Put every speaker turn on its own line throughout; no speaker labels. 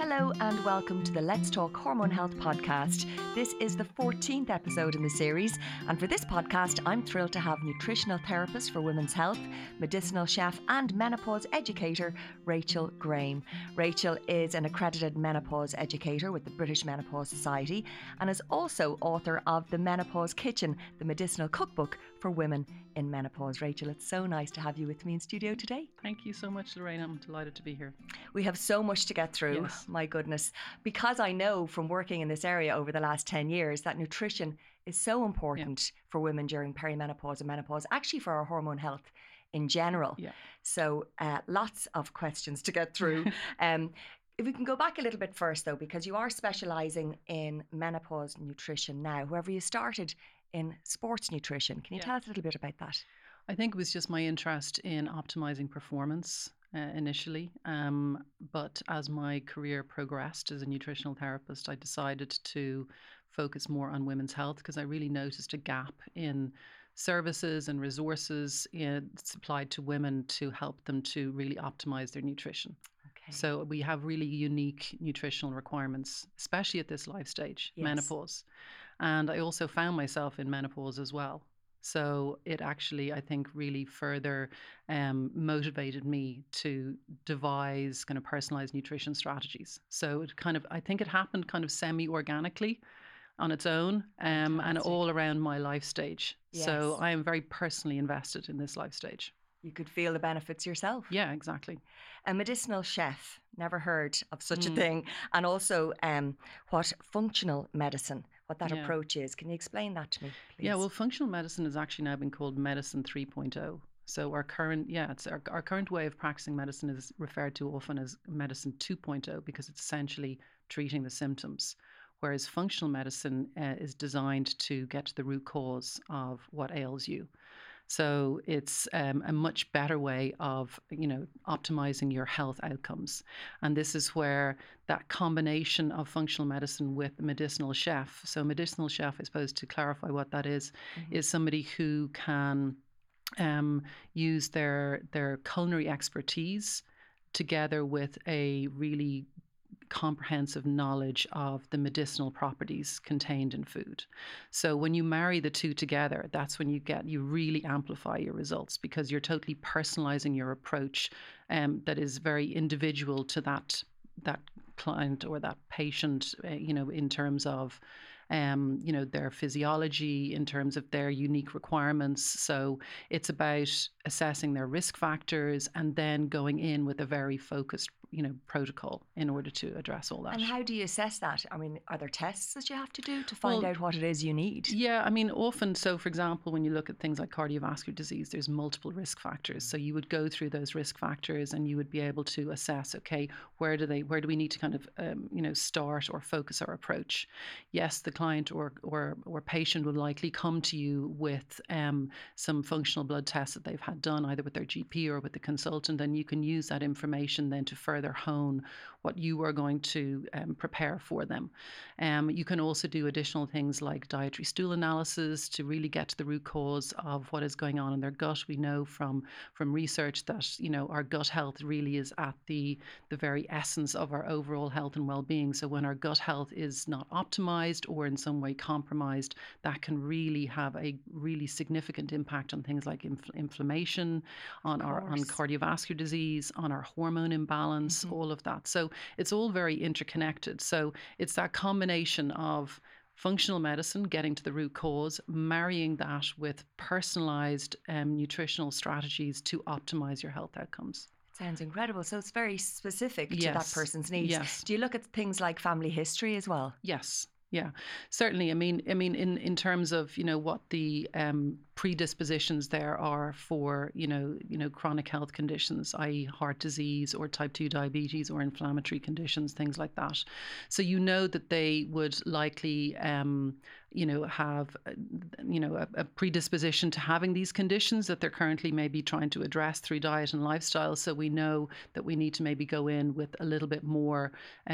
Hello and welcome to the Let's Talk Hormone Health podcast. This is the 14th episode in the series, and for this podcast I'm thrilled to have nutritional therapist for women's health, medicinal chef and menopause educator Rachel Graham. Rachel is an accredited menopause educator with the British Menopause Society and is also author of The Menopause Kitchen, the medicinal cookbook for women in menopause. Rachel, it's so nice to have you with me in studio today.
Thank you so much, Lorraine. I'm delighted to be here.
We have so much to get through,
Yes.
My goodness, because I know from working in this area over the last 10 years that nutrition is so important for women during perimenopause and menopause, actually for our hormone health in general.
Yeah.
So lots of questions to get through. If we can go back a little bit first, though, because you are specialising in menopause nutrition now. However, you started in sports nutrition. Can you tell us a little bit about that?
I think it was just my interest in optimizing performance initially. But as my career progressed as a nutritional therapist, I decided to focus more on women's health because I really noticed a gap in services and resources supplied to women to help them to really optimize their nutrition.
Okay.
So we have really unique nutritional requirements, especially at this life stage, menopause. And I also found myself in menopause as well. So it actually, I think, really further motivated me to devise kind of personalized nutrition strategies. So it I think it happened kind of semi-organically on its own and all around my life stage.
Yes.
So I am very personally invested in this life stage.
You could feel the benefits yourself.
Yeah, exactly.
A medicinal chef, never heard of such a thing. And also what functional medicine, what that approach is. Can you explain that to me, please?
Yeah, well, functional medicine has actually now been called medicine 3.0. So our current, our current way of practicing medicine is referred to often as medicine 2.0 because it's essentially treating the symptoms. Whereas functional medicine is designed to get to the root cause of what ails you. So it's a much better way of, optimizing your health outcomes. And this is where that combination of functional medicine with medicinal chef. So medicinal chef, I suppose, to clarify what that is somebody who can use their culinary expertise together with a really comprehensive knowledge of the medicinal properties contained in food. So when you marry the two together, that's when you really amplify your results because you're totally personalizing your approach that is very individual to that client or that patient, in terms of their physiology, in terms of their unique requirements. So it's about assessing their risk factors and then going in with a very focused protocol in order to address all that.
And how do you assess that? I mean, are there tests that you have to do to find out what it is you need?
Yeah, I mean, often, so for example, when you look at things like cardiovascular disease, there's multiple risk factors. So you would go through those risk factors and you would be able to assess, okay, where do we need to kind of, start or focus our approach? Yes, the client or patient would likely come to you with some functional blood tests that they've had done either with their GP or with the consultant, and you can use that information then to further hone what you are going to prepare for them. You can also do additional things like dietary stool analysis to really get to the root cause of what is going on in their gut. We know from research that our gut health really is at the very essence of our overall health and well-being. So when our gut health is not optimized or in some way compromised, that can really have a really significant impact on things like inflammation, on cardiovascular disease, on our hormone imbalance, all of that. So it's all very interconnected. So it's that combination of functional medicine, getting to the root cause, marrying that with personalized nutritional strategies to optimize your health outcomes.
Sounds incredible. So it's very specific to that person's needs.
Yes.
Do you look at things like family history as well?
Yes. Yeah, certainly. I mean, in terms of what the predispositions there are for chronic health conditions, i.e., heart disease or type 2 diabetes or inflammatory conditions, things like that. So that they would likely have a predisposition to having these conditions that they're currently maybe trying to address through diet and lifestyle. So we know that we need to maybe go in with a little bit more,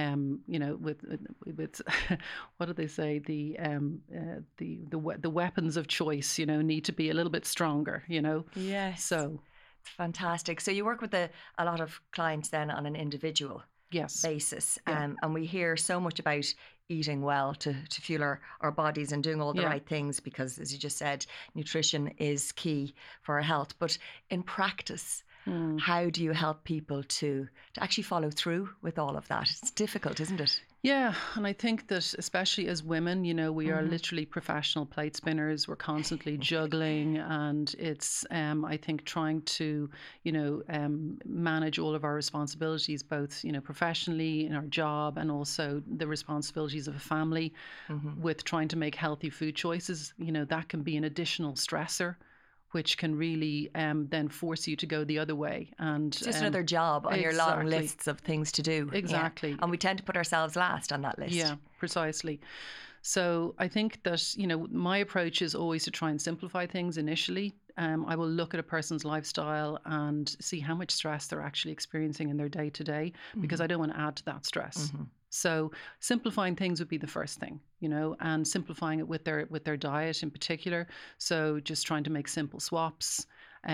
with what do they say? The weapons of choice, need to be a little bit stronger,
Yes.
So
it's fantastic. So you work with a lot of clients then on an individual
Yes.
basis.
Yeah.
And we hear so much about eating well to fuel our bodies and doing all the right things because, as you just said, nutrition is key for our health. But in practice, how do you help people to actually follow through with all of that? It's difficult, isn't it?
Yeah, and I think that especially as women, we are literally professional plate spinners. We're constantly juggling, and it's, I think, trying to, manage all of our responsibilities, both, professionally in our job and also the responsibilities of a family with trying to make healthy food choices. That can be an additional stressor, which can really then force you to go the other way. And
it's just another job on your long lists of things to do.
Exactly.
Yeah. And we tend to put ourselves last on that list.
Yeah, precisely. So I think that, my approach is always to try and simplify things initially. I will look at a person's lifestyle and see how much stress they're actually experiencing in their day to day, because I don't want to add to that stress. So simplifying things would be the first thing, and simplifying it with their diet in particular. So just trying to make simple swaps,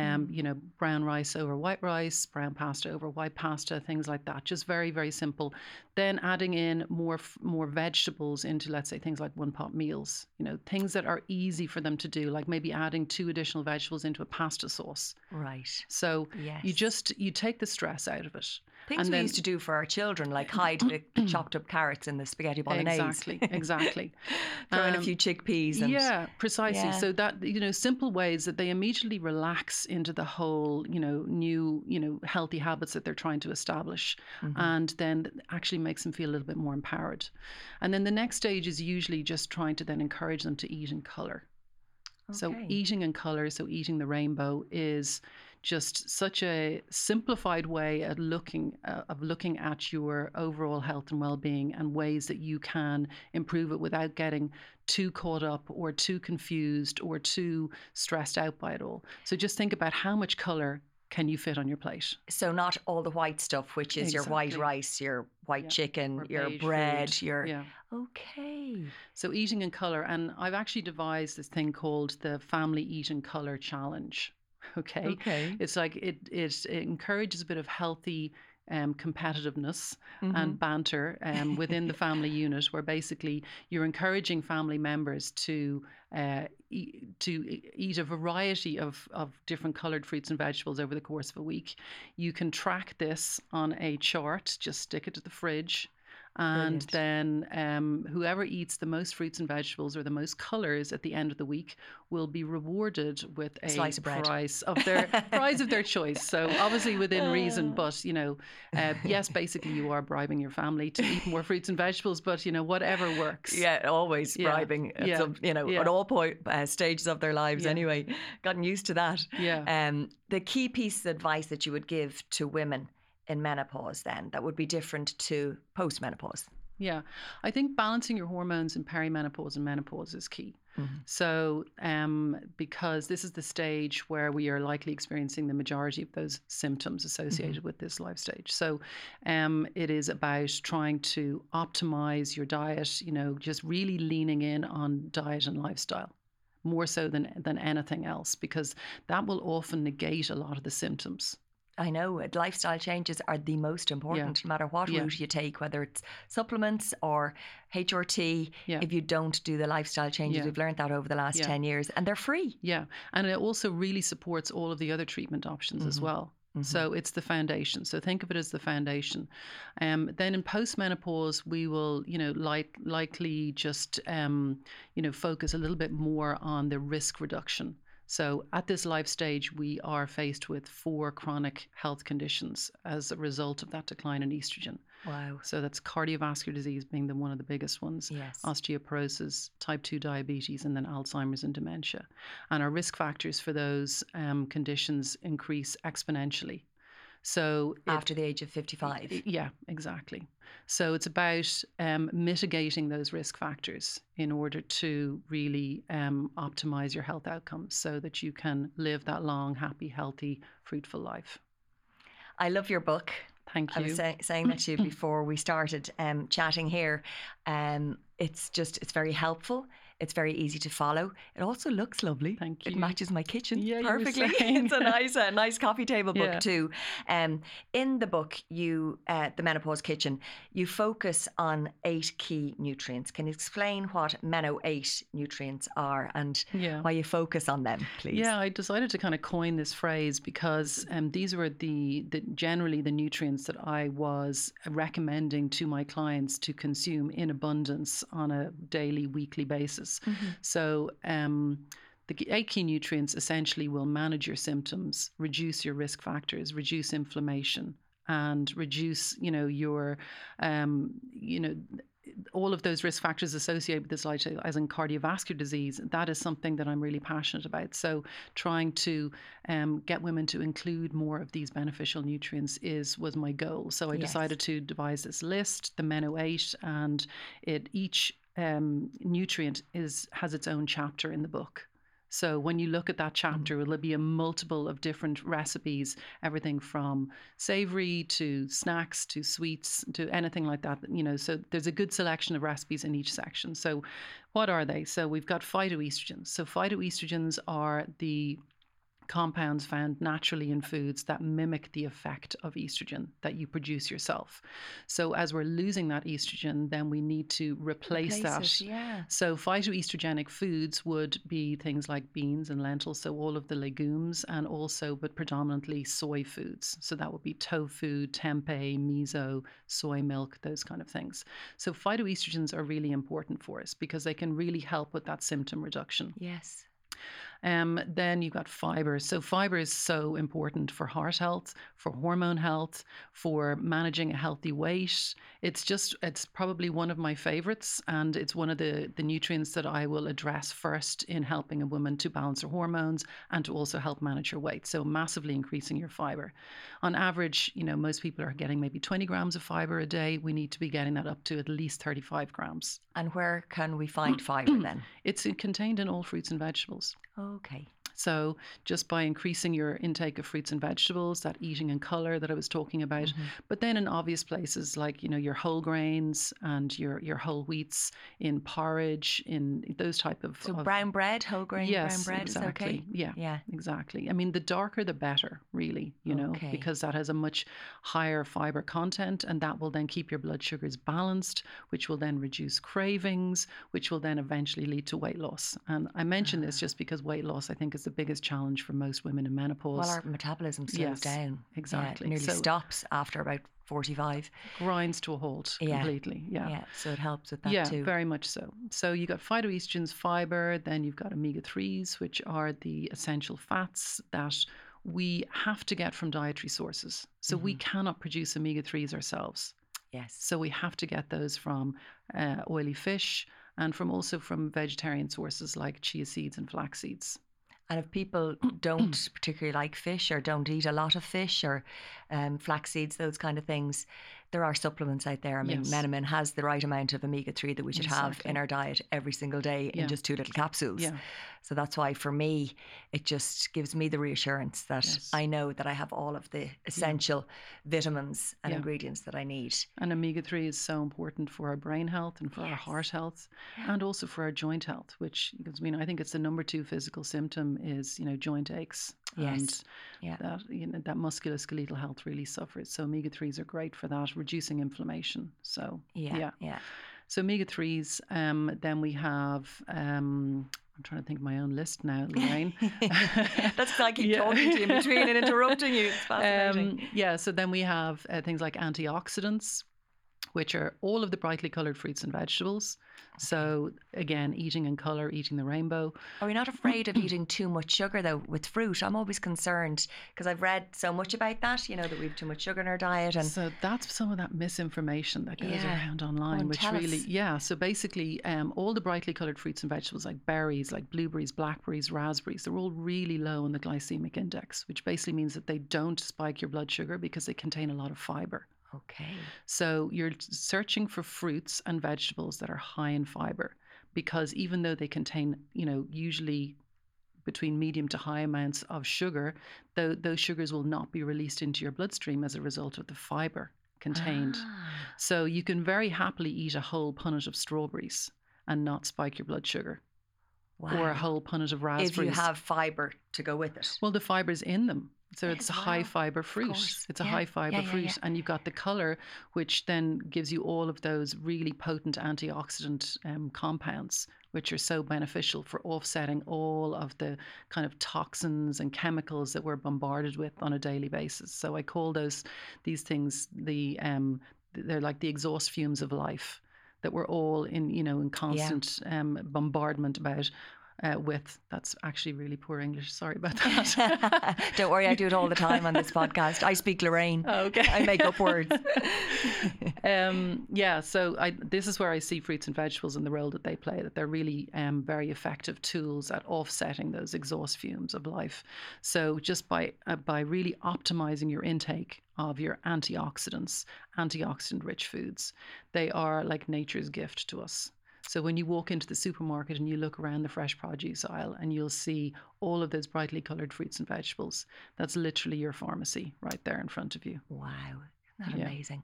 brown rice over white rice, brown pasta over white pasta, things like that. Just very, very simple. Then adding in more vegetables into, let's say, things like one-pot meals, things that are easy for them to do, like maybe adding 2 additional vegetables into a pasta sauce.
Right.
So you take the stress out of it.
Things we used to do for our children, like hide the chopped up carrots in the spaghetti bolognese.
Exactly.
Throw in a few chickpeas.
Yeah, precisely. Yeah. So that, simple ways that they immediately relax into the whole, new, healthy habits that they're trying to establish. And then actually makes them feel a little bit more empowered. And then the next stage is usually just trying to then encourage them to eat in color. Okay. So eating in color, so eating the rainbow, is just such a simplified way of looking at your overall health and well-being, and ways that you can improve it without getting too caught up or too confused or too stressed out by it all. So just think about how much color can you fit on your plate.
So not all the white stuff, which is your white rice, your white chicken, your bread,
food.
Okay.
So eating in color. And I've actually devised this thing called the Family Eat in Color Challenge. Okay. It's like it encourages a bit of healthy competitiveness and banter within the family unit, where basically you're encouraging family members to eat a variety of different coloured fruits and vegetables over the course of a week. You can track this on a chart, just stick it to the fridge. And then whoever eats the most fruits and vegetables or the most colours at the end of the week will be rewarded with a
slice of bread.
prize of their choice. So obviously within reason, but yes, basically you are bribing your family to eat more fruits and vegetables, but whatever works.
Yeah, always bribing. At all stages of their lives. Anyway, gotten used to that.
Yeah.
The key piece of advice that you would give to women in menopause, then, that would be different to postmenopause?
Yeah, I think balancing your hormones in perimenopause and menopause is key. So because this is the stage where we are likely experiencing the majority of those symptoms associated with this life stage. So it is about trying to optimize your diet, just really leaning in on diet and lifestyle, more so than anything else, because that will often negate a lot of the symptoms.
I know lifestyle changes are the most important, no matter what route you take, whether it's supplements or HRT. If you don't do the lifestyle changes, we've learned that over the last 10 years, and they're free.
Yeah, and it also really supports all of the other treatment options as well. So it's the foundation. So think of it as the foundation. Then in postmenopause, we will, likely just, focus a little bit more on the risk reduction. So at this life stage, we are faced with 4 chronic health conditions as a result of that decline in estrogen.
Wow.
So that's cardiovascular disease being one of the biggest ones, osteoporosis, type 2 diabetes, and then Alzheimer's and dementia. And our risk factors for those conditions increase exponentially. So
after the age of 55.
Yeah, exactly. So it's about mitigating those risk factors in order to really optimize your health outcomes so that you can live that long, happy, healthy, fruitful life.
I love your book.
Thank you.
I was saying that to you before we started chatting here. It's very helpful. It's very easy to follow. It also looks lovely.
Thank
It
you.
matches my kitchen
Yeah, you were
perfectly.
saying.
It's a nice coffee table book
Yeah.
too. In the book, the Menopause Kitchen, you focus on 8 key nutrients. Can you explain what Meno-8 nutrients are and
Yeah.
why you focus on them, please?
Yeah, I decided to kind of coin this phrase because these were generally the nutrients that I was recommending to my clients to consume in abundance on a daily, weekly basis. So the 8 key nutrients essentially will manage your symptoms, reduce your risk factors, reduce inflammation, and reduce, your, all of those risk factors associated with this, like as in cardiovascular disease. That is something that I'm really passionate about. So trying to get women to include more of these beneficial nutrients was my goal. So I decided to devise this list, the Meno-8, and each nutrient has its own chapter in the book. So when you look at that chapter, it'll be a multiple of different recipes, everything from savory to snacks to sweets to anything like that. So there's a good selection of recipes in each section. So what are they? So we've got phytoestrogens. So phytoestrogens are the compounds found naturally in foods that mimic the effect of estrogen that you produce yourself. So as we're losing that estrogen, then we need to replace that. So phytoestrogenic foods would be things like beans and lentils, so all of the legumes, and also, but predominantly soy foods. So that would be tofu, tempeh, miso, soy milk, those kind of things. So phytoestrogens are really important for us because they can really help with that symptom reduction.
Yes.
Then you've got fiber. So fiber is so important for heart health, for hormone health, for managing a healthy weight. It's probably one of my favorites, and it's one of the nutrients that I will address first in helping a woman to balance her hormones and to also help manage her weight. So massively increasing your fiber. On average, most people are getting maybe 20 grams of fiber a day. We need to be getting that up to at least 35 grams.
And where can we find fiber then?
It's contained in all fruits and vegetables.
Okay.
So just by increasing your intake of fruits and vegetables, that eating in color that I was talking about, but then in obvious places like, your whole grains and your whole wheats, in porridge, in those type of...
So brown bread, whole grain brown bread
exactly.
is okay?
Yeah, exactly. I mean, the darker the better, really, because that has a much higher fiber content, and that will then keep your blood sugars balanced, which will then reduce cravings, which will then eventually lead to weight loss. And I mention this just because weight loss, I think, is the biggest challenge for most women in menopause.
Well, our metabolism slows down.
Exactly.
Yeah, it nearly stops after about 45.
Grinds to a halt completely. Yeah.
So it helps with that too.
Yeah, very much so. So you got phytoestrogens, fiber, then you've got omega-3s, which are the essential fats that we have to get from dietary sources. So we cannot produce omega-3s ourselves.
Yes.
So we have to get those from oily fish and also from vegetarian sources like chia seeds and flax seeds.
And if people don't particularly like fish or don't eat a lot of fish or flax seeds, those kind of things, there are supplements out there. I mean, Menamin has the right amount of omega-3 that we should have in our diet every single day in just 2 little capsules. Yeah. So that's why for me, it just gives me the reassurance that I know that I have all of the essential vitamins and ingredients that I need.
And omega-3 is so important for our brain health and for our heart health and also for our joint health, which, I think it's the number 2 physical symptom is, joint aches.
Yes.
And that musculoskeletal health really suffers. So omega-3s are great for that, reducing inflammation. So So omega-3s, then we have I'm trying to think of my own list now, Lorraine.
That's because I keep talking to you in between and interrupting you. It's fascinating.
So then we have things like antioxidants, which are all of the brightly coloured fruits and vegetables. So again, eating in colour, eating the rainbow.
Are we not afraid of eating too much sugar though with fruit? I'm always concerned because I've read so much about that, that we have too much sugar in our diet. And
so that's some of that misinformation that goes around online, which really, so basically all the brightly coloured fruits and vegetables like berries, like blueberries, blackberries, raspberries, they're all really low on the glycemic index, which basically means that they don't spike your blood sugar because they contain a lot of fibre.
Okay.
So you're searching for fruits and vegetables that are high in fiber because even though they contain, usually between medium to high amounts of sugar, those sugars will not be released into your bloodstream as a result of the fiber contained. So you can very happily eat a whole punnet of strawberries and not spike your blood sugar or a
Wow.
whole punnet of
If
raspberries.
you have fibre to go with it.
Well, the fiber's in them. So
Yes,
it's a
wow.
high fiber fruit.
course.
It's a
Yeah,
high fiber
yeah,
fruit.
yeah.
And you've got the color, which then gives you all of those really potent antioxidant compounds, which are so beneficial for offsetting all of the kind of toxins and chemicals that we're bombarded with on a daily basis. So I call these things they're like the exhaust fumes of life that we're all in constant bombardment about. With. That's actually really poor English. Sorry about that.
Don't worry, I do it all the time on this podcast. I speak Lorraine.
Okay.
I make up words.
So this is where I see fruits and vegetables and the role that they play, that they're really very effective tools at offsetting those exhaust fumes of life. So just by really optimizing your intake of your antioxidants, antioxidant-rich foods, they are like nature's gift to us. So when you walk into the supermarket and you look around the fresh produce aisle and you'll see all of those brightly coloured fruits and vegetables, that's literally your pharmacy right there in front of you.
Wow, isn't that amazing?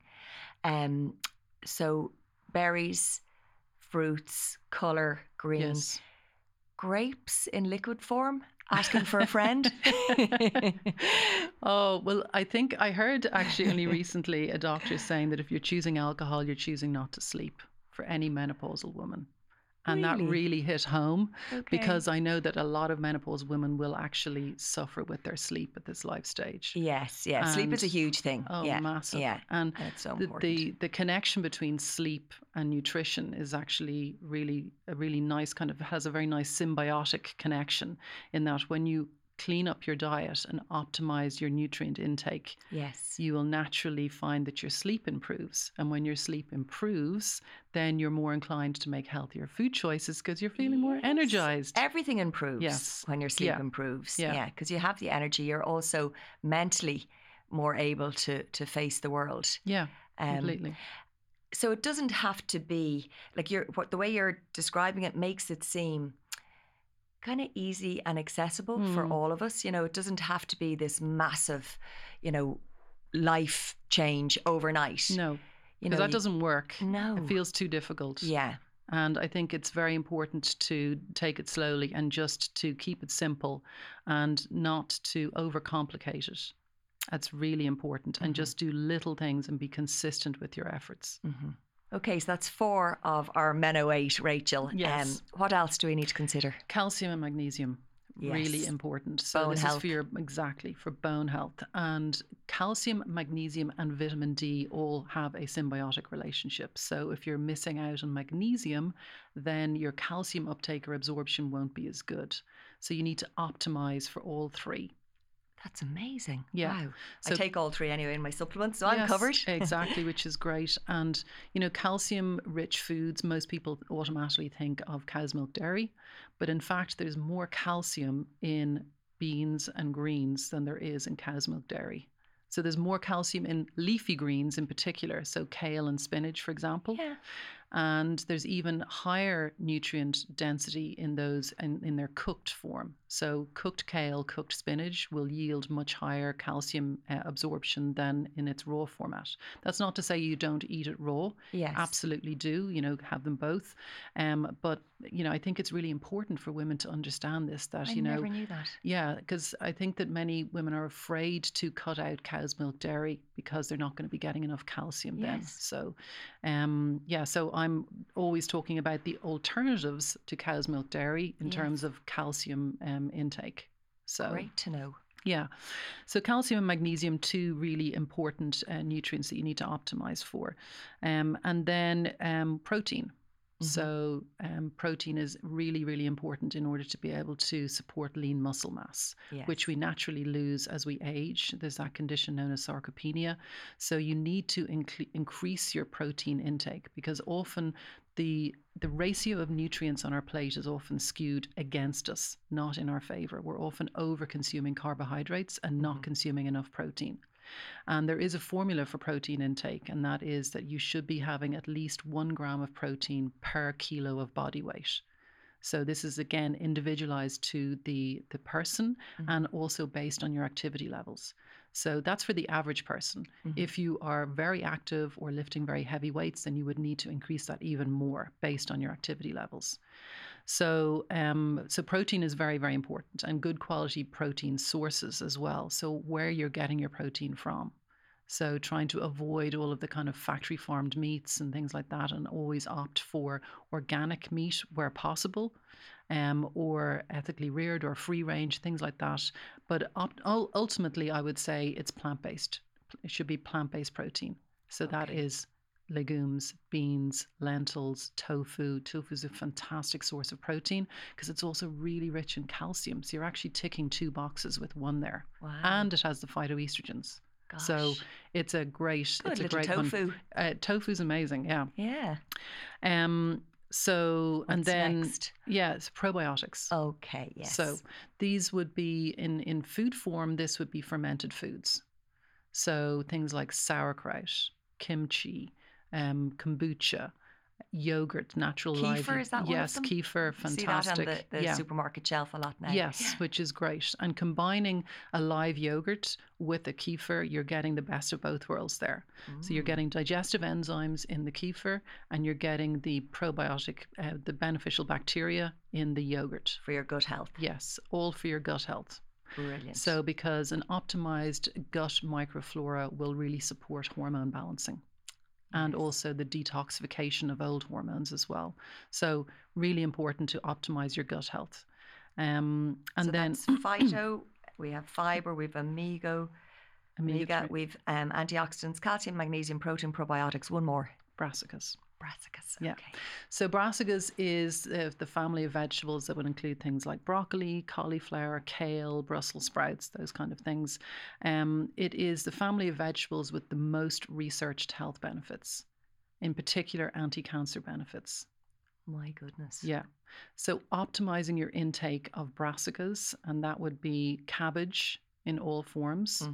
So berries, fruits, colour, green.
Yes.
Grapes in liquid form? Asking for a friend?
Oh, well, I think I heard actually only recently a doctor saying that if you're choosing alcohol, you're choosing not to sleep for any menopausal woman. And that really hit home because I know that a lot of menopausal women will actually suffer with their sleep at this life stage.
Yes. Sleep is a huge thing.
Oh, massive.
Yeah.
And
it's so important.
The connection between sleep and nutrition is actually a really nice has a very nice symbiotic connection in that when you clean up your diet and optimize your nutrient intake, you will naturally find that your sleep improves. And when your sleep improves, then you're more inclined to make healthier food choices because you're feeling more energized.
Everything improves when your sleep improves. Yeah, because you have the energy. You're also mentally more able to face the world.
Yeah, completely.
So it doesn't have to be like the way you're describing it makes it seem kind of easy and accessible for all of us. It doesn't have to be this massive, life change overnight.
No, because that doesn't work.
No.
It feels too difficult.
Yeah.
And I think it's very important to take it slowly and just to keep it simple and not to overcomplicate it. That's really important. And just do little things and be consistent with your efforts.
Mm-hmm. Okay, so that's 4 of our Meno 8, Rachel.
Yes.
What else do we need to consider?
Calcium and magnesium. Really important. So
bone
this
health.
is for bone health. And calcium, magnesium and vitamin D all have a symbiotic relationship. So if you're missing out on magnesium, then your calcium uptake or absorption won't be as good. So you need to optimize for all 3.
That's amazing.
Yeah.
Wow. So, I take all 3 anyway in my supplements, so I'm covered.
Exactly, which is great. And, calcium-rich foods, most people automatically think of cow's milk dairy. But in fact, there's more calcium in beans and greens than there is in cow's milk dairy. So there's more calcium in leafy greens in particular, so kale and spinach, for example.
Yeah.
And there's even higher nutrient density in those in their cooked form. So cooked kale, cooked spinach will yield much higher calcium absorption than in its raw format. That's not to say you don't eat it raw.
Yes.
Absolutely do, have them both. But, I think it's really important for women to understand this, that,
I never knew that.
Yeah, because I think that many women are afraid to cut out cow's milk dairy because they're not going to be getting enough calcium then. So, so I'm always talking about the alternatives to cow's milk dairy in terms of calcium intake. So
great to know.
Yeah. So calcium and magnesium, 2 really important nutrients that you need to optimize for. And then protein. So protein is really, really important in order to be able to support lean muscle mass, which we naturally lose as we age. There's that condition known as sarcopenia. So you need to increase your protein intake because often the ratio of nutrients on our plate is often skewed against us, not in our favor. We're often over-consuming carbohydrates and not consuming enough protein. And there is a formula for protein intake, and that is that you should be having at least 1 gram of protein per kilo of body weight. So this is, again, individualized to the person and also based on your activity levels. So that's for the average person. If you are very active or lifting very heavy weights, then you would need to increase that even more based on your activity levels. So protein is very, very important, and good quality protein sources as well. So where you're getting your protein from. So trying to avoid all of the kind of factory farmed meats and things like that, and always opt for organic meat where possible, or ethically reared or free range, things like that. But ultimately, I would say it's plant based. It should be plant based protein. So that is legumes, beans, lentils, tofu. Tofu is a fantastic source of protein because it's also really rich in calcium. So you're actually ticking 2 boxes with one there.
Wow.
And it has the phytoestrogens.
Gosh.
So it's a great,
Good
it's a
little
great
tofu.
one. Tofu's amazing, yeah.
Yeah.
So
What's
and then
next?
it's probiotics.
Okay, yes.
So these would be in food form. This would be fermented foods. So things like sauerkraut, kimchi, kombucha, yogurt, natural live.
Kefir, is that one of
Yes,
them?
kefir, fantastic.
See that on the supermarket shelf a lot now.
Yes, which is great. And combining a live yogurt with a kefir, you're getting the best of both worlds there. So you're getting digestive enzymes in the kefir, and you're getting the probiotic, the beneficial bacteria in the yogurt.
For your gut health.
Yes, all for your gut health.
Brilliant.
So because an optimized gut microflora will really support hormone balancing. And also the detoxification of old hormones as well. So really important to optimize your gut health. And
so
then
that's phyto, we have fiber, we have omega, we've antioxidants, calcium, magnesium, protein, probiotics. One more.
brassicas.
Brassicas.
Yeah.
Okay.
So brassicas is the family of vegetables that would include things like broccoli, cauliflower, kale, Brussels sprouts, those kind of things. It is the family of vegetables with the most researched health benefits, in particular anti-cancer benefits.
My goodness.
Yeah. So optimizing your intake of brassicas, and that would be cabbage in all forms,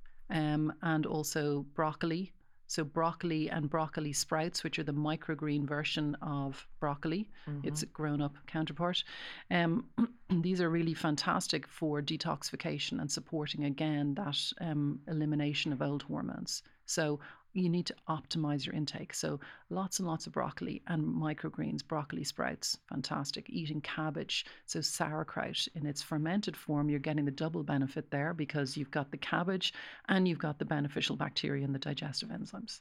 and also broccoli. So broccoli and broccoli sprouts, which are the microgreen version of broccoli, its grown-up counterpart. These are really fantastic for detoxification and supporting, again, that elimination of old hormones. So you need to optimize your intake. So lots and lots of broccoli and microgreens, broccoli sprouts, fantastic. Eating cabbage, so sauerkraut in its fermented form, you're getting the double benefit there because you've got the cabbage and you've got the beneficial bacteria and the digestive enzymes.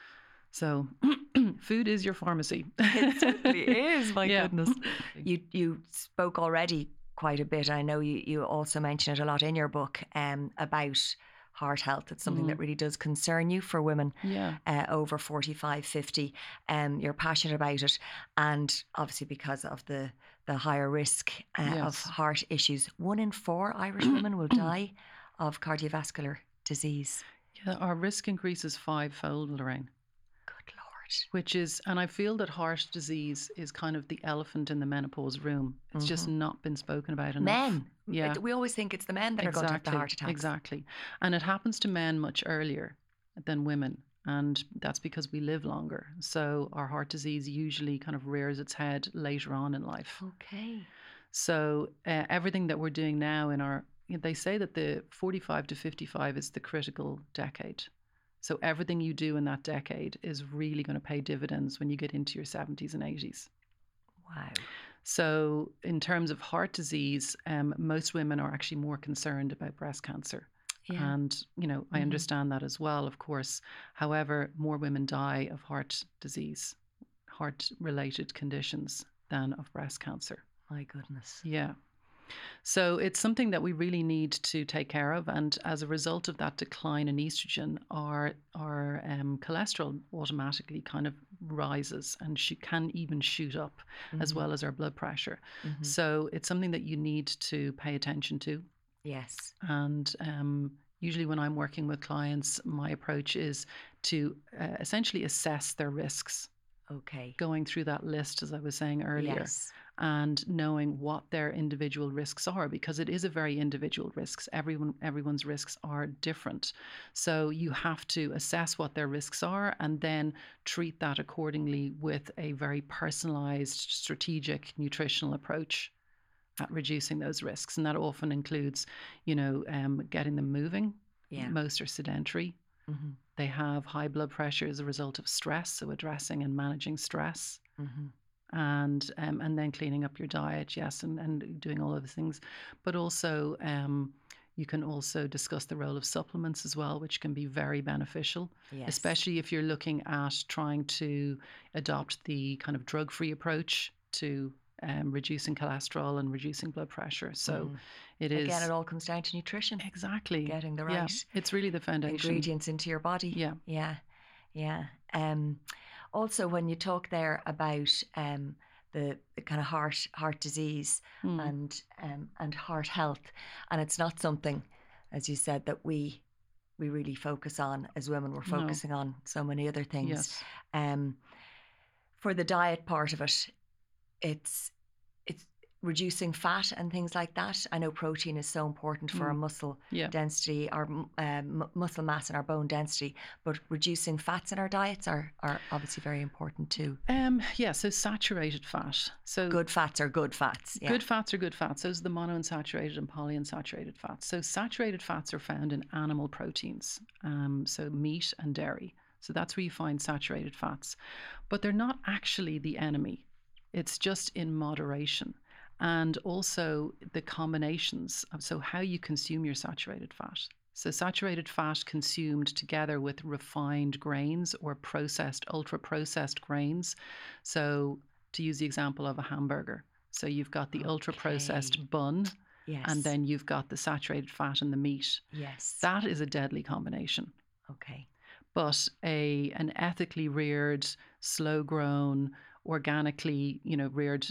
So food is your pharmacy.
It certainly is, my goodness. You spoke already quite a bit. I know you also mention it a lot in your book about heart health. It's something that really does concern you for women over 45, 50. You're passionate about it. And obviously because of the higher risk of heart issues, 1 in 4 Irish women will die of cardiovascular disease.
Yeah, our risk increases 5-fold, Lorraine.
Good Lord.
Which is, and I feel that heart disease is kind of the elephant in the menopause room. It's just not been spoken about enough.
Men. Yeah. We always think it's the men that are going to have the heart attacks.
Exactly. And it happens to men much earlier than women. And that's because we live longer. So our heart disease usually kind of rears its head later on in life.
Okay.
So everything that we're doing now they say that the 45 to 55 is the critical decade. So everything you do in that decade is really going to pay dividends when you get into your 70s and 80s.
Wow.
So in terms of heart disease, most women are actually more concerned about breast cancer. Yeah. And, I understand that as well, of course. However, more women die of heart disease, heart-related conditions than of breast cancer.
My goodness.
Yeah. So it's something that we really need to take care of. And as a result of that decline in estrogen, our cholesterol automatically kind of rises and can even shoot up, as well as our blood pressure. So it's something that you need to pay attention to.
Yes.
And usually when I'm working with clients, my approach is to essentially assess their risks.
Okay.
Going through that list, as I was saying earlier.
Yes.
And knowing what their individual risks are, because it is a very individual risks. Everyone's risks are different. So you have to assess what their risks are and then treat that accordingly with a very personalized, strategic nutritional approach at reducing those risks. And that often includes, getting them moving.
Yeah.
Most are sedentary. They have high blood pressure as a result of stress, so addressing and managing stress. and then cleaning up your diet, yes, and doing all of the things. But also, you can also discuss the role of supplements as well, which can be very beneficial,
Yes.
especially if you're looking at trying to adopt the kind of drug-free approach to reducing cholesterol and reducing blood pressure. So it is.
Again, it all comes down to nutrition.
Exactly.
Getting the
Yeah,
right
it's really the foundation.
ingredients into your body.
Yeah.
Yeah. Yeah. Also, when you talk there about the kind of heart disease and heart health, and it's not something, as you said, that we really focus on as women. We're focusing on so many other things.
Yes.
For the diet part of it, it's reducing fat and things like that. I know protein is so important for our muscle density, our muscle mass and our bone density, but reducing fats in our diets are obviously very important too.
So saturated fat. So
good fats are good fats. Yeah.
Good fats are good fats. Those are the monounsaturated and polyunsaturated fats. So saturated fats are found in animal proteins, so meat and dairy. So that's where you find saturated fats. But they're not actually the enemy. It's just in moderation. And also the combinations of how you consume your saturated fat. So saturated fat consumed together with refined grains or processed, ultra-processed grains. So to use the example of a hamburger. So you've got the ultra-processed bun, and then you've got the saturated fat in the meat.
Yes.
That is a deadly combination.
Okay.
But an ethically reared, slow-grown, organically, reared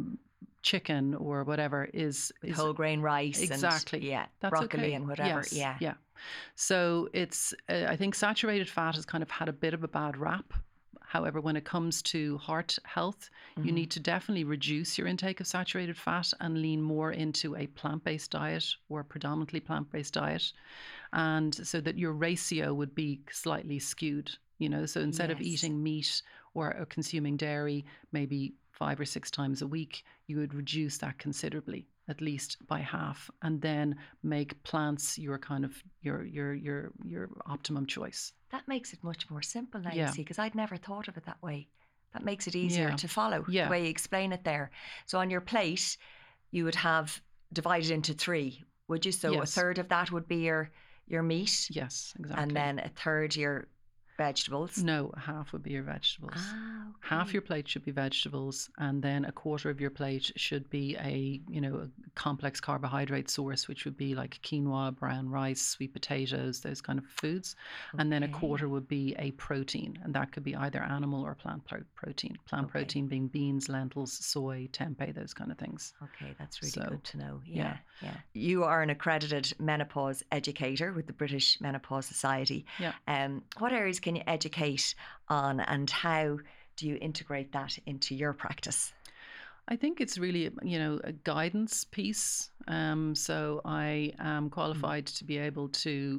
chicken or whatever is
whole grain rice.
Exactly.
And,
that's
broccoli
okay.
and whatever.
Yes. Yeah. So it's I think saturated fat has kind of had a bit of a bad rap. However, when it comes to heart health, you need to definitely reduce your intake of saturated fat and lean more into a plant-based diet or predominantly plant-based diet, and so that your ratio would be slightly skewed. So instead of eating meat or consuming dairy, maybe 5 or 6 times a week, you would reduce that considerably, at least by half, and then make plants your kind of your optimum choice.
That makes it much more simple now, you see, because I'd never thought of it that way. That makes it easier to follow the way you explain it there. So on your plate, you would have divided into 3, would you? So a third of that would be your meat.
Yes, exactly.
And then a third your vegetables.
No, half would be your vegetables.
Okay.
Half your plate should be vegetables, and then a quarter of your plate should be a complex carbohydrate source, which would be like quinoa, brown rice, sweet potatoes, those kind of foods. And then a quarter would be a protein, and that could be either animal or plant protein. Plant protein being beans, lentils, soy, tempeh, those kind of things.
Okay, that's really good to know.
Yeah.
You are an accredited menopause educator with the British Menopause Society.
Yeah.
What areas can you educate on, and how do you integrate that into your practice?
I think it's really, a guidance piece. So I am qualified to be able to,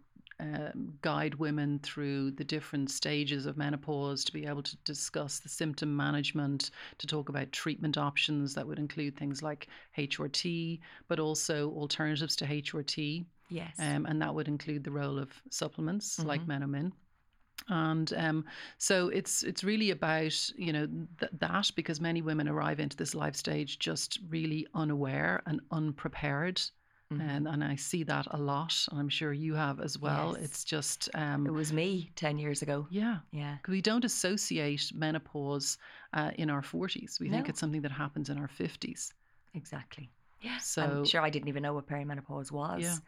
guide women through the different stages of menopause, to be able to discuss the symptom management, to talk about treatment options that would include things like HRT, but also alternatives to HRT.
Yes.
And that would include the role of supplements like Menomin. And so it's really about that, because many women arrive into this life stage just really unaware and unprepared, and I see that a lot, and I'm sure you have as well.
Yes.
It's just
it was me 10 years ago.
Yeah. Because we don't associate menopause in our 40s. We think it's something that happens in our 50s.
Exactly. Yeah.
So
I'm sure I didn't even know what perimenopause was.
Yeah.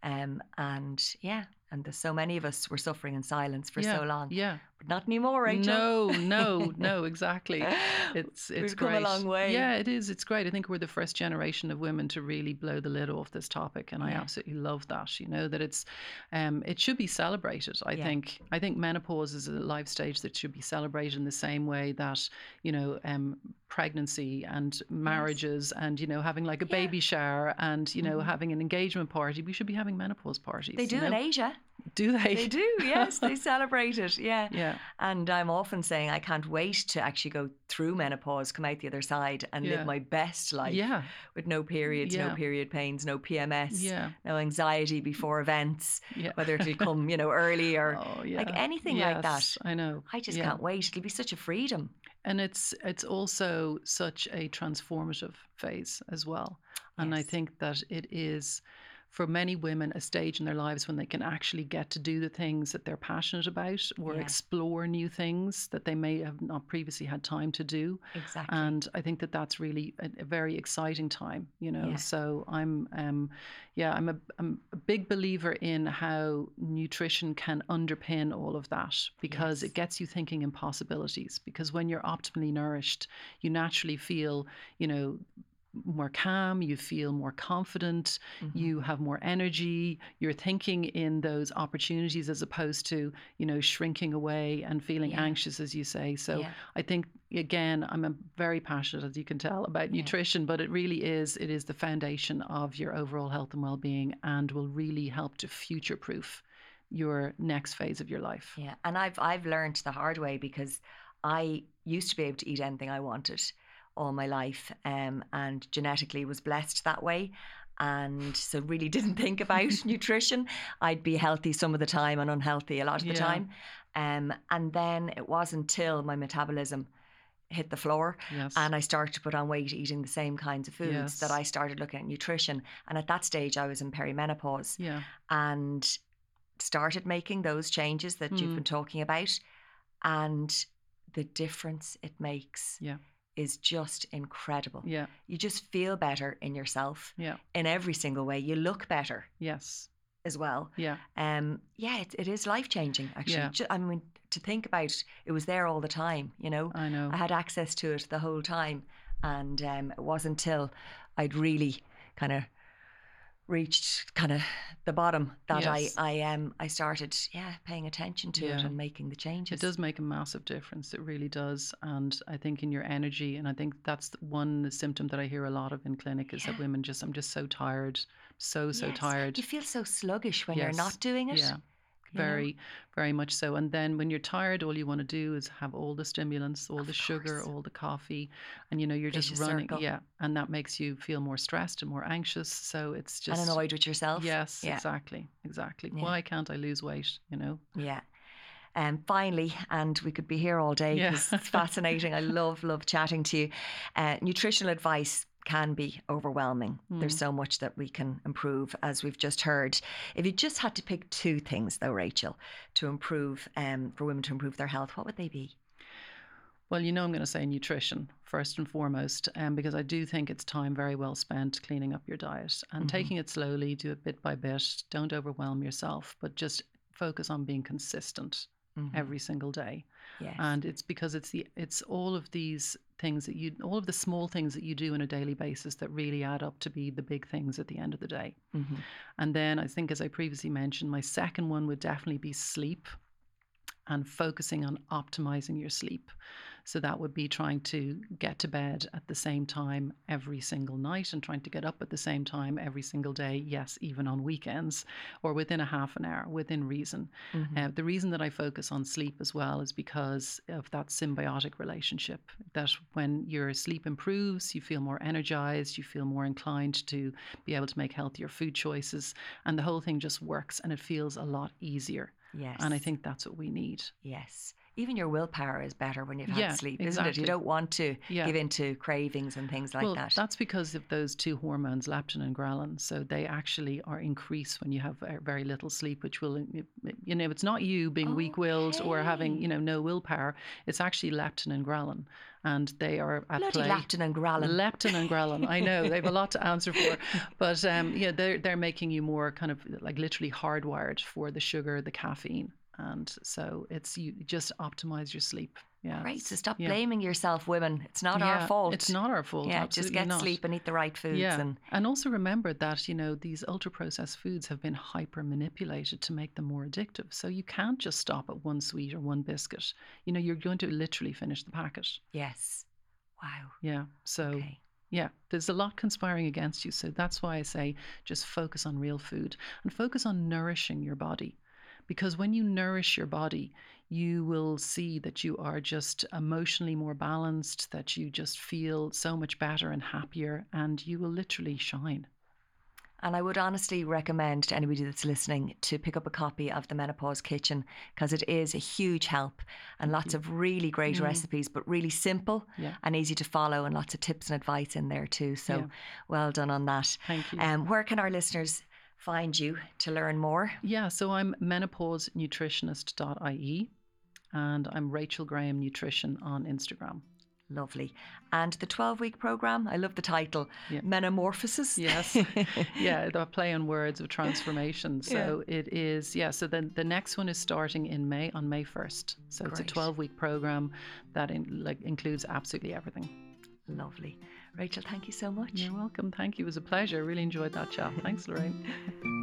And there's so many of us were suffering in silence for so long.
Yeah.
But not anymore, Rachel.
No, exactly. It's
We've
great.
come a long way.
Yeah, it is. It's great. I think we're the first generation of women to really blow the lid off this topic, and I absolutely love that. That it's it should be celebrated. I think menopause is a life stage that should be celebrated in the same way that pregnancy and marriages and having like a baby shower and having an engagement party. We should be having menopause parties.
They do in Asia.
Do they?
They do, yes. They celebrate it, yeah.
Yeah.
And I'm often saying I can't wait to actually go through menopause, come out the other side and live
Yeah.
my best life
Yeah.
with no periods, no
Yeah.
period pains, no PMS,
Yeah.
no anxiety before events,
Yeah.
whether it'll come, early or
Oh, yeah.
like anything like that.
Yes, I know.
I just
Yeah.
can't wait. It'll be such a freedom.
And it's also such a transformative phase as well. And I
Yes.
think that it is, for many women, a stage in their lives when they can actually get to do the things that they're passionate about, or
Yeah.
explore new things that they may have not previously had time to do.
Exactly.
And I think that that's really a very exciting time,
Yeah.
So I'm a big believer in how nutrition can underpin all of that, because
Yes.
it gets you thinking in possibilities. Because when you're optimally nourished, you naturally feel, more calm, you feel more confident,
Mhm.
you have more energy, you're thinking in those opportunities as opposed to, shrinking away and feeling
Yeah.
anxious, as you say. So
Yeah.
I think, again, very passionate, as you can tell, about
Yeah.
nutrition, but it is the foundation of your overall health and well-being, and will really help to future-proof your next phase of your life.
Yeah. And I've learned the hard way, because I used to be able to eat anything I wanted all my life, and genetically was blessed that way, and so really didn't think about nutrition. I'd be healthy some of the time and unhealthy a lot of the
Yeah.
time, and then it wasn't until my metabolism hit the floor
Yes.
and I started to put on weight eating the same kinds of foods
Yes.
that I started looking at nutrition. And at that stage I was in perimenopause
Yeah.
and started making those changes that you've been talking about, and the difference it makes
Yeah.
is just incredible.
Yeah.
You just feel better in yourself
Yeah.
in every single way. You look better
Yes.
as well.
Yeah.
It is life-changing, actually.
Yeah.
I mean, to think about, it was there all the time,
I know.
I had access to it the whole time, and it wasn't until I'd really kind of reached kind of the bottom that
Yes.
I started paying attention to it
Yeah.
and making the changes.
It does make a massive difference. It really does. And I think in your energy, and I think that's one symptom that I hear a lot of in clinic, is that
Yeah.
women I'm just so tired, so
Yes.
tired.
You feel so sluggish when you're
Yes.
not doing it.
Yeah.
you know?
Very, very much so. And then when you're tired, all you want to do is have all the stimulants, all
Of
the sugar,
course.
all the coffee, and you're just
Vicious
running.
circle.
Yeah. And that makes you feel more stressed and more anxious. So it's just
And annoyed with yourself.
Yes,
Yeah.
exactly.
Yeah.
Why can't I lose weight?
Yeah. Finally, and we could be here all day
Yeah.
because it's fascinating. I love chatting to you. Nutritional advice can be overwhelming. There's so much that we can improve, as we've just heard. If you just had to pick two things, though, Rachel, to improve, for women to improve their health, what would they be?
Well, I'm going to say nutrition first and foremost, because I do think it's time very well spent cleaning up your diet and taking it slowly, do it bit by bit. Don't overwhelm yourself, but just focus on being consistent every single day.
Yes.
And it's because it's all of these things all of the small things that you do on a daily basis that really add up to be the big things at the end of the day. And then I think, as I previously mentioned, my second one would definitely be sleep, and focusing on optimizing your sleep. So that would be trying to get to bed at the same time every single night, and trying to get up at the same time every single day. Yes, even on weekends, or within a half an hour, within reason. The reason that I focus on sleep as well is because of that symbiotic relationship, that when your sleep improves, you feel more energized, you feel more inclined to be able to make healthier food choices, and the whole thing just works and it feels a lot easier.
Yes.
And I think that's what we need.
Yes. Even your willpower is better when you've had
Yeah,
sleep, isn't it?
exactly.
You don't want to
Yeah.
give in to cravings and things like
Well,
that.
that's because of those two hormones, leptin and ghrelin. So they actually are increased when you have very little sleep, which will, it's not you being weak-willed or having, no willpower. It's actually leptin and ghrelin. And they are at
Bloody
play.
leptin and ghrelin.
Leptin and ghrelin. I know they have a lot to answer for, but they're making you more kind of like literally hardwired for the sugar, the caffeine. And so you just optimize your sleep. Yeah.
Right. So stop blaming yourself, women. It's not our fault.
It's not our fault.
Yeah.
Absolutely
Just get
not.
sleep and eat the right foods.
Yeah. And also remember that, these ultra processed foods have been hyper manipulated to make them more addictive. So you can't just stop at one sweet or one biscuit. You're going to literally finish the packet.
Yes. Wow.
Yeah. So.
Okay.
Yeah, there's a lot conspiring against you. So that's why I say just focus on real food and focus on nourishing your body, Because when you nourish your body, you will see that you are just emotionally more balanced, that you just feel so much better and happier, and you will literally shine.
And I would honestly recommend to anybody that's listening to pick up a copy of The Menopause Kitchen, because it is a huge help, and lots of really great recipes, but really simple and easy to follow, and lots of tips and advice in there too. So well done on that.
Thank you.
Where can our listeners find you to learn more?
Yeah, so I'm menopausenutritionist.ie, and I'm Rachel Graham Nutrition on Instagram.
Lovely. And the 12-week programme, I love the title, Metamorphosis.
Yes. Yeah, the play on words of transformation. So it is, so then the next one is starting in May, on May 1st. So it's a 12-week programme that includes absolutely everything.
Lovely. Rachel, thank you so much.
You're welcome. Thank you. It was a pleasure. Really enjoyed that chat. Thanks, Lorraine.